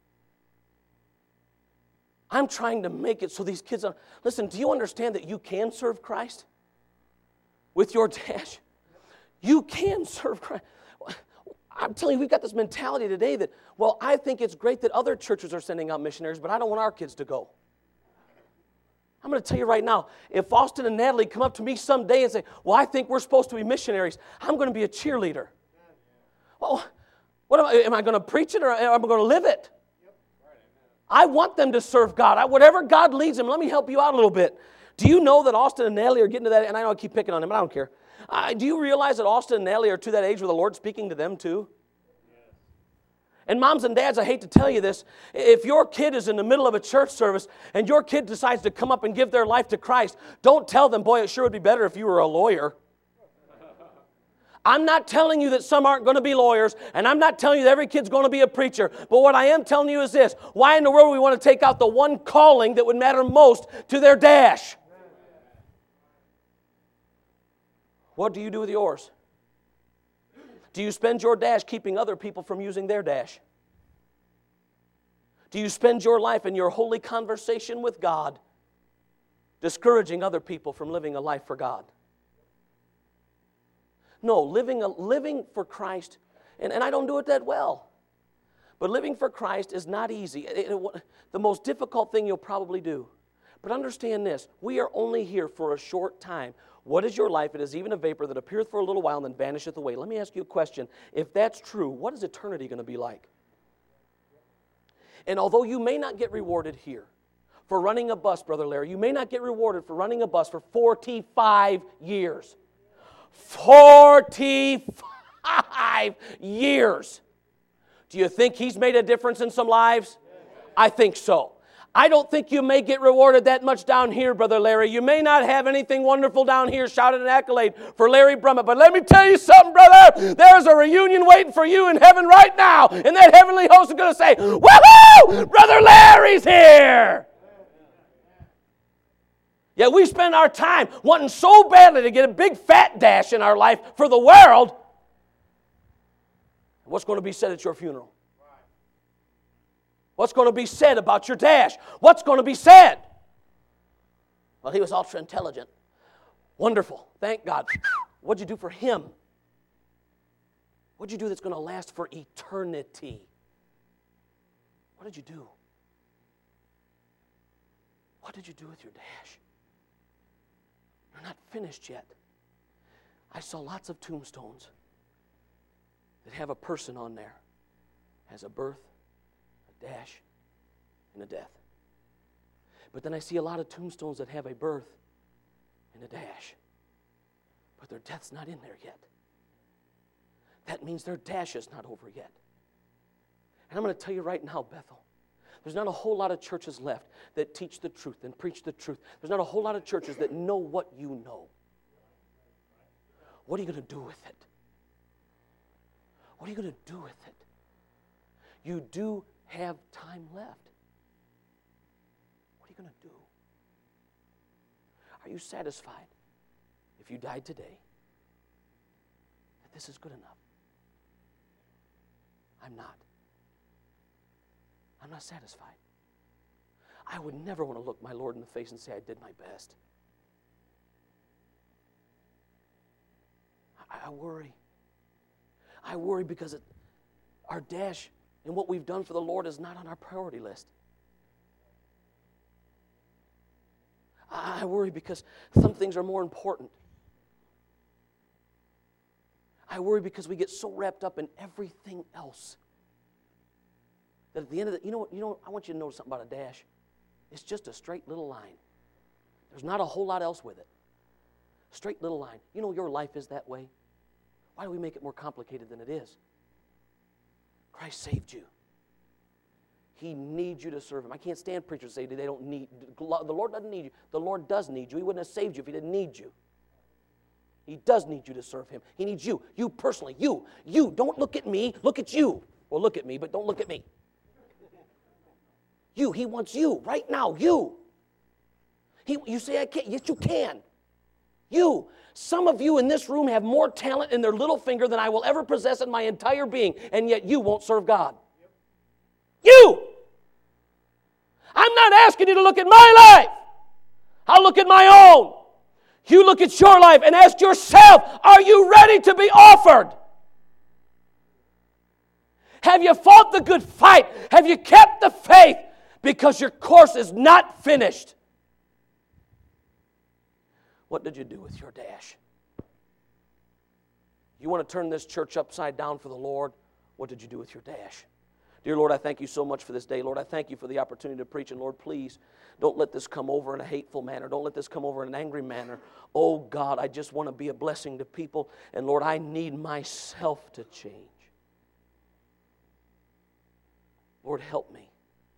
I'm trying to make it so these kids are... Listen, do you understand that you can serve Christ with your dash? You can serve Christ. I'm telling you, we've got this mentality today that, well, I think it's great that other churches are sending out missionaries, but I don't want our kids to go. I'm going to tell you right now, if Austin and Natalie come up to me someday and say, well, I think we're supposed to be missionaries, I'm going to be a cheerleader. Well, what am I, am I going to preach it or am I going to live it? I want them to serve God. I, whatever God leads them, let me help you out a little bit. Do you know that Austin and Natalie are getting to that? And I know I keep picking on them, but I don't care. Uh, do you realize that Austin and Natalie are to that age where the Lord's speaking to them too? Yes. And moms and dads, I hate to tell you this, if your kid is in the middle of a church service and your kid decides to come up and give their life to Christ, don't tell them, boy, it sure would be better if you were a lawyer. I'm not telling you that some aren't going to be lawyers, and I'm not telling you that every kid's going to be a preacher, but what I am telling you is this: why in the world do we want to take out the one calling that would matter most to their dash? What do you do with yours? Do you spend your dash keeping other people from using their dash? Do you spend your life in your holy conversation with God discouraging other people from living a life for God? No, living, a, living for Christ, and, and I don't do it that well, but living for Christ is not easy. It, it, the most difficult thing you'll probably do. But understand this, we are only here for a short time. What is your life? It is even a vapor that appeareth for a little while and then vanisheth away. Let me ask you a question. If that's true, what is eternity going to be like? And although you may not get rewarded here for running a bus, Brother Larry, you may not get rewarded for running a bus for forty-five years. forty-five years. Do you think he's made a difference in some lives? I think so. I don't think you may get rewarded that much down here, Brother Larry. You may not have anything wonderful down here, shouted an accolade for Larry Brummett. But let me tell you something, brother. There's a reunion waiting for you in heaven right now. And that heavenly host is going to say, woohoo! Brother Larry's here! Yet we spend our time wanting so badly to get a big fat dash in our life for the world. What's going to be said at your funeral? What's going to be said about your dash? What's going to be said? Well, he was ultra intelligent. Wonderful. Thank God. What'd you do for him? What'd you do that's going to last for eternity? What did you do? What did you do with your dash? You're not finished yet. I saw lots of tombstones that have a person on there. Has a birth, a dash, and a death. But then I see a lot of tombstones that have a birth and a dash. But their death's not in there yet. That means their dash is not over yet. And I'm going to tell you right now, Bethel, there's not a whole lot of churches left that teach the truth and preach the truth. There's not a whole lot of churches that know what you know. What are you going to do with it? What are you going to do with it? You do have time left. What are you going to do? Are you satisfied if you died today that this is good enough? I'm not. I'm not satisfied. I would never want to look my Lord in the face and say I did my best. I, I worry. I worry because it, our dash and what we've done for the Lord is not on our priority list. I, I worry because some things are more important. I worry because we get so wrapped up in everything else that at the end of the, you know what, you know, I want you to know something about a dash. It's just a straight little line. There's not a whole lot else with it. Straight little line. You know your life is that way. Why do we make it more complicated than it is? Christ saved you. He needs you to serve Him. I can't stand preachers who say they don't need, the Lord doesn't need you. The Lord does need you. He wouldn't have saved you if He didn't need you. He does need you to serve Him. He needs you. You personally. You. You. Don't look at me. Look at you. Well, look at me, but don't look at me. You. He wants you right now. You. He, you say, I can't. Yes, you can. You. Some of you in this room have more talent in their little finger than I will ever possess in my entire being, and yet you won't serve God. You! I'm not asking you to look at my life. I'll look at my own. You look at your life and ask yourself, are you ready to be offered? Have you fought the good fight? Have you kept the faith? Because your course is not finished. What did you do with your dash? You want to turn this church upside down for the Lord? What did you do with your dash? Dear Lord, I thank you so much for this day. Lord, I thank you for the opportunity to preach. And Lord, please don't let this come over in a hateful manner. Don't let this come over in an angry manner. Oh God, I just want to be a blessing to people. And Lord, I need myself to change. Lord, help me.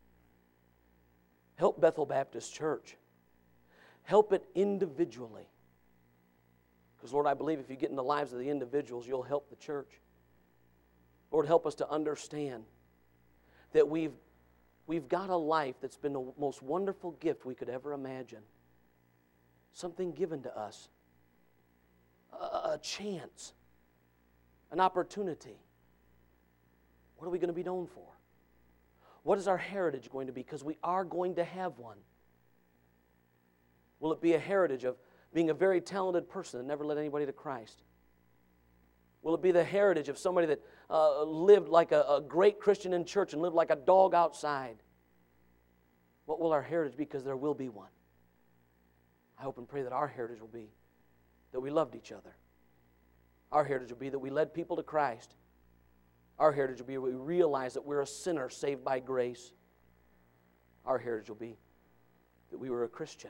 Help Bethel Baptist Church. Help it individually. Because Lord, I believe if you get in the lives of the individuals, you'll help the church. Lord, help us to understand that we've, we've got a life that's been the most wonderful gift we could ever imagine. Something given to us. A, a chance. An opportunity. What are we going to be known for? What is our heritage going to be? Because we are going to have one. Will it be a heritage of being a very talented person that never led anybody to Christ? Will it be the heritage of somebody that uh, lived like a, a great Christian in church and lived like a dog outside? What will our heritage be? Because there will be one. I hope and pray that our heritage will be that we loved each other. Our heritage will be that we led people to Christ. Our heritage will be that we realize that we're a sinner saved by grace. Our heritage will be that we were a Christian.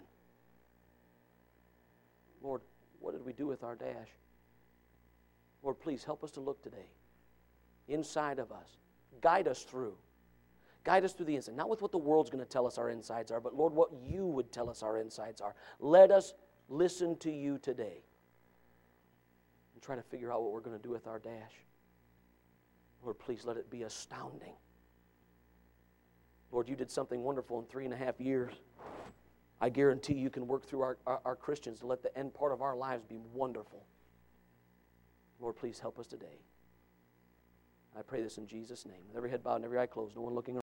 Lord, what did we do with our dash? Lord, please help us to look today inside of us. Guide us through. Guide us through the inside. Not with what the world's going to tell us our insides are, but Lord, what you would tell us our insides are. Let us listen to you today and try to figure out what we're going to do with our dash. Lord, please let it be astounding. Lord, you did something wonderful in three and a half years. I guarantee you can work through our, our, our Christians to let the end part of our lives be wonderful. Lord, please help us today. I pray this in Jesus' name. With every head bowed and every eye closed, no one looking around.